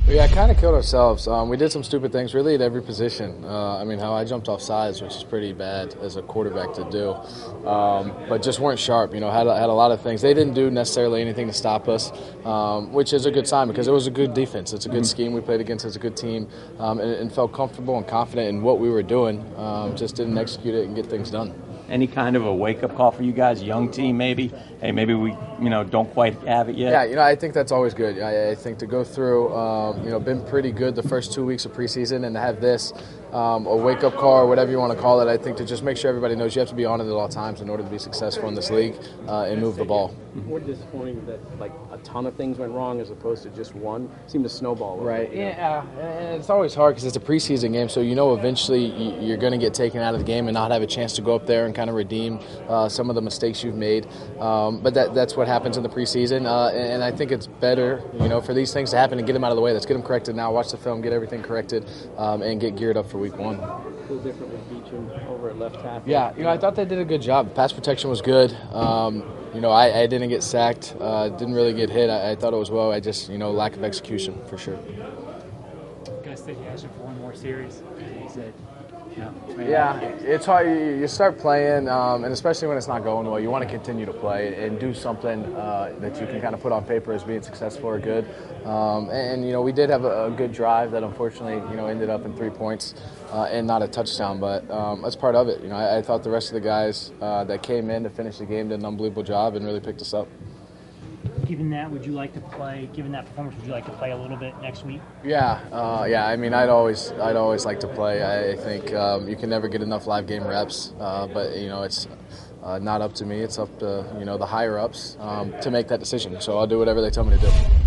Yeah, kind of killed ourselves. We did some stupid things really at every position. I mean, how I jumped off sides, which is pretty bad as a quarterback to do, but just weren't sharp. Had a lot of things. They didn't do necessarily anything to stop us, which is a good sign because it was a good defense. It's a good scheme we played against. It's a good team, and felt comfortable and confident in what we were doing. Just didn't execute it and get things done. Any kind of a wake-up call for you guys, young team maybe? Hey, maybe we, don't quite have it yet? Yeah, I think that's always good. I think to go through, been pretty good the first 2 weeks of preseason, and to have this, a wake-up call or whatever you want to call it, I think to just make sure everybody knows you have to be on it at all times in order to be successful in this league and move the ball. More disappointing that a ton of things went wrong as opposed to just one. It seemed to snowball. Right. Yeah, and it's always hard because it's a preseason game, so eventually you're going to get taken out of the game and not have a chance to go up there and kind of redeem some of the mistakes you've made. But that's what happens in the preseason, and I think it's better, for these things to happen and get them out of the way. Let's get them corrected now. Watch the film, get everything corrected, and get geared up for week one. A little different with Beecham over at left tackle. Yeah, I thought they did a good job. Pass protection was good. I didn't get sacked. Didn't really get hit. I thought it was well. I just, lack of execution for sure. Guys said you asked him for one more series. He said, no. Yeah, it's hard. You start playing, and especially when it's not going well, you want to continue to play and do something that you can kind of put on paper as being successful or good. We did have a good drive that unfortunately, ended up in 3 points and not a touchdown, but that's part of it. I thought the rest of the guys that came in to finish the game did an unbelievable job and really picked us up. Given that, would you like to play? Given that performance, would you like to play a little bit next week? Yeah. I mean, I'd always like to play. I think you can never get enough live game reps, but it's not up to me. It's up to the higher ups to make that decision. So I'll do whatever they tell me to do.